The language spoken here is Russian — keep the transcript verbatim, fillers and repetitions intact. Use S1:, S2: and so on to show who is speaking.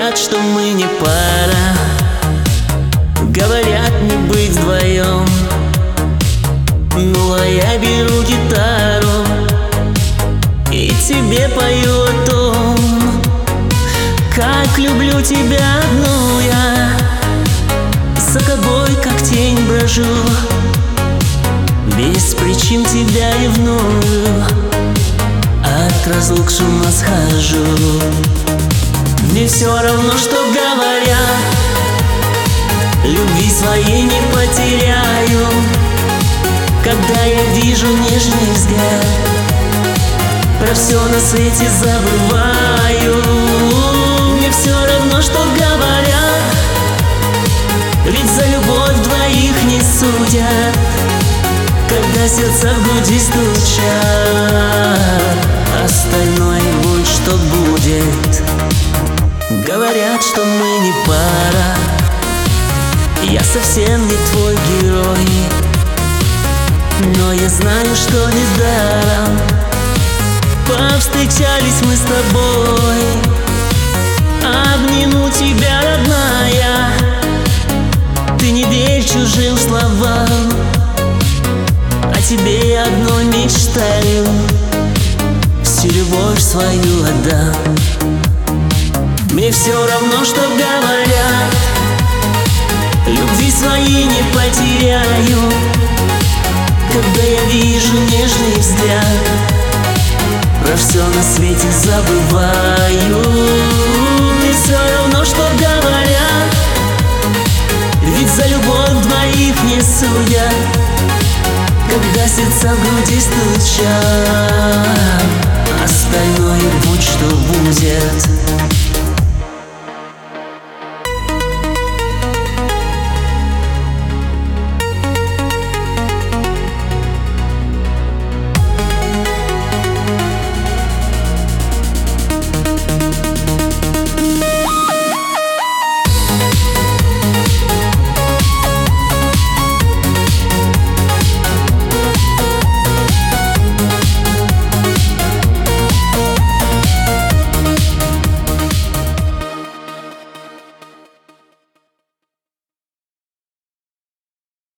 S1: Говорят, что мы не пара, говорят, не быть вдвоем. Ну а я беру гитару и тебе пою о том, как люблю тебя одну я. За тобой, как тень, брожу, без причин тебя ревную, от разлук с ума схожу. Мне все равно, что говорят, любви своей не потеряю, когда я вижу нежный взгляд, про все на свете забываю. Мне все равно, что говорят, ведь за любовь двоих не судят, когда сердца в груди стучат. Остальное будь что будет. Говорят, что мы не пара, я совсем не твой герой, но я знаю, что недаром повстречались мы с тобой. Обниму тебя, родная, ты не верь чужим словам, о тебе одной мечтаю, всю любовь свою отдам. Мне все равно, что говорят, любви своей не потеряю, когда я вижу нежный взгляд, про все на свете забываю. Мне все равно, что говорят, ведь за любовь двоих не судят, когда сердца в груди стучат. Остальное будь что будет.